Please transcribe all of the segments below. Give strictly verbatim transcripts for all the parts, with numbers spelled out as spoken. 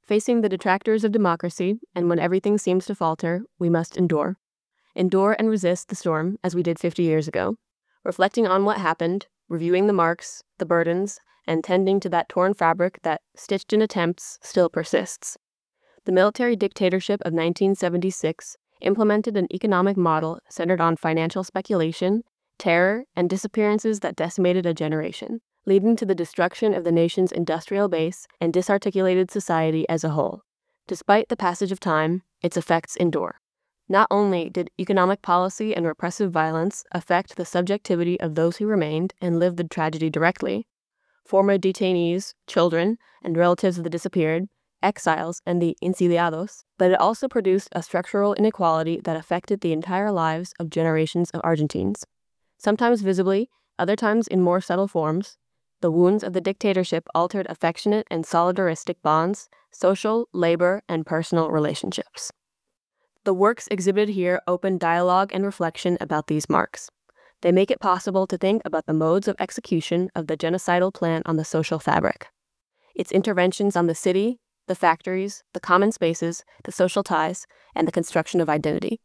Facing the detractors of democracy, and when everything seems to falter, we must endure. Endure and resist the storm as we did fifty years ago, reflecting on what happened, reviewing the marks, the burdens, and tending to that torn fabric that, stitched in attempts, still persists. The military dictatorship of nineteen seventy-six implemented an economic model centered on financial speculation, terror, and disappearances that decimated a generation, leading to the destruction of the nation's industrial base and disarticulated society as a whole. Despite the passage of time, its effects endure. Not only did economic policy and repressive violence affect the subjectivity of those who remained and lived the tragedy directly, former detainees, children, and relatives of the disappeared, exiles, and the exiliados, but it also produced a structural inequality that affected the entire lives of generations of Argentines. Sometimes visibly, other times in more subtle forms, the wounds of the dictatorship altered affectionate and solidaristic bonds, social, labor, and personal relationships. The works exhibited here open dialogue and reflection about these marks. They make it possible to think about the modes of execution of the genocidal plan on the social fabric. Its interventions on the city, the factories, the common spaces, the social ties, and the construction of identity.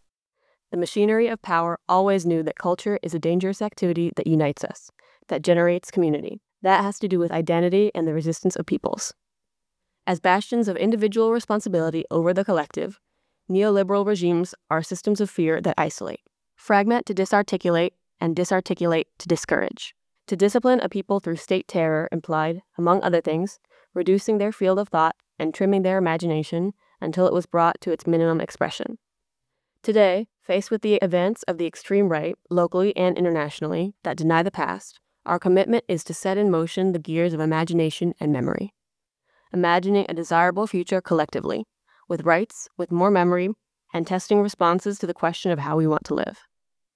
The machinery of power always knew that culture is a dangerous activity that unites us, that generates community. That has to do with identity and the resistance of peoples. As bastions of individual responsibility over the collective, neoliberal regimes are systems of fear that isolate, fragment to disarticulate, and disarticulate to discourage. To discipline a people through state terror implied, among other things, reducing their field of thought and trimming their imagination until it was brought to its minimum expression. Today, faced with the events of the extreme right, locally and internationally, that deny the past, our commitment is to set in motion the gears of imagination and memory. Imagining a desirable future collectively, with rights, with more memory, and testing responses to the question of how we want to live.